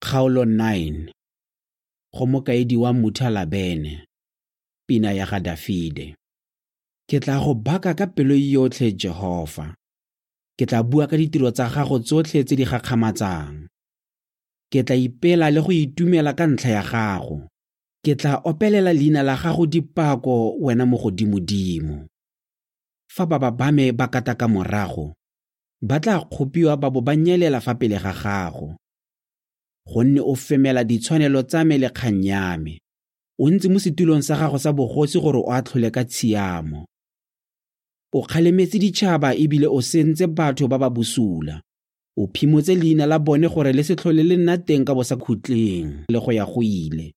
Kgaolo 9. Go mokaedi wa Muthalabene. Pina ya ga Dafide. Ke tla go baka ka pelo yotlhe Jehova. Ke tla bua ka ditiro tsa gago tsotlhe tse di gakgamatsang. Ke tla ipela le go itumela ka ntlha ya gago. Ke tla opelela leina la gago dipako wena mo godimodimo. Fa ba me ba kataka morago, ba tla kgopiwa ba bo ba nyelela fa pele ga gago. Gonne o femela ditshwanelo tsa me le kgang ya me. O ntse mo setulong sa gago sa bogosi gore o atlhole ka tshiamo. O kgalemetse ditšhaba ebile o sentse batho ba ba bosula. O phimotse leina la bone gore le se tlhole le nna teng ka bosakhutleng le go ya go ile.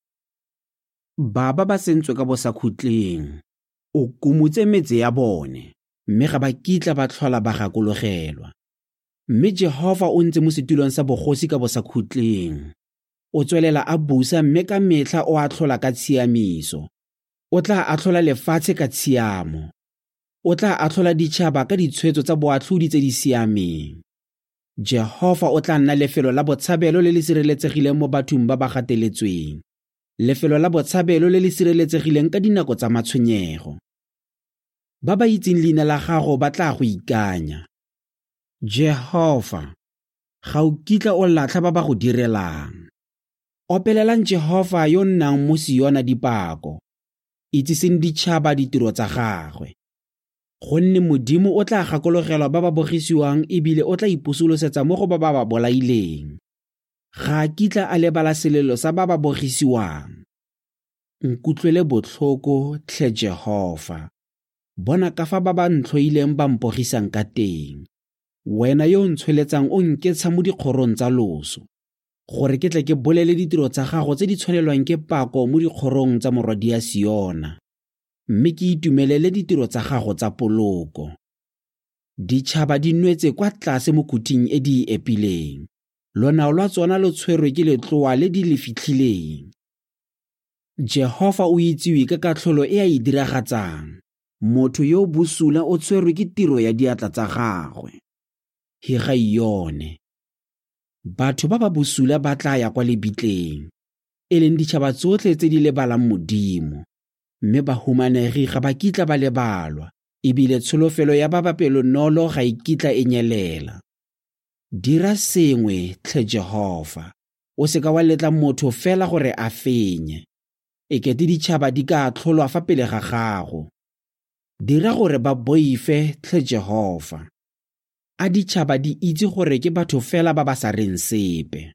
Ba sentswe ka bosakhutleng. O kumutse metse ya bone, mme ga ba kitla ba tlhola ba gakologelwa. Mme Jehova o ntse mo setulong sa bogosi ka bosakhutleng. O tswelela a busa mme ka metlha o atlhola ka tshiamiso. O tla atlhola lefatshe ka tshiamo. O tla atlhola ditšhaba ka ditshwetso tsa boatlhodi tse di siameng. Jehova o tla nna lefelo la botshabelo le le sireletsegileng mo bathong ba ba gateletsweng. Lefelo la botshabelo le le sireletsegileng ka dinako tsa matshwenyego. Ba ba itseng leina la gago ba tla go ikanya. Jehova, ga o kitla o latlha ba ba go direlang. Opelelang Jehova yo nnang mo Siona dipako. Itsiseng ditšhaba ditiro tsa gagwe. Gonne Modimo o tla gakologelwa ba ba bogisiwang ebile o tla ipusolosetsa mo go ba ba bolaileng. Ga a kitla a lebala selelo sa ba ba bogisiwang. Nkutlwele botlhoko, tlhe Jehova. Bona ka fa ba ba ntlhoileng ba mpogisang ka teng. Wena yo ntshweletsang o nketsha mo dikgorong tsa loso, gore ke tle ke bolele ditiro tsa gago tse di tshwanelwang ke pako mo dikgorong tsa morwadi ya Siona. Mme ke itumelele ditiro tsa gago tsa poloko. Ditšhaba di nwetse kwa tlase mo kuting e di epileng. Lonao lwa tsona lo tshwerwe ke letloa le di le fitlhileng. Jehova o itsiwe ka katlholo e a e diragatsang. Motho yo bosula o tshwerwe ke tiro ya diatla tsa gagwe. Higaione. Batho ba ba bosula ba tla ya kwa lebitleng, e leng ditšhaba tsotlhe tse di lebalang Modimo. Mme bahumanegi ga ba kitla ba lebalwa, ebile tsholofelo ya ba bapelonolo ga e kitla e nyelela. Dira sengwe, tlhe Jehova. O seka wa letla motho fela gore a fenye. Ekete ditšhaba di ka atlholwa fa pele ga gago. Dira gore ba boife, tlhe Jehova. A ditšhaba di itse gore ke batho fela ba ba sa reng sepe.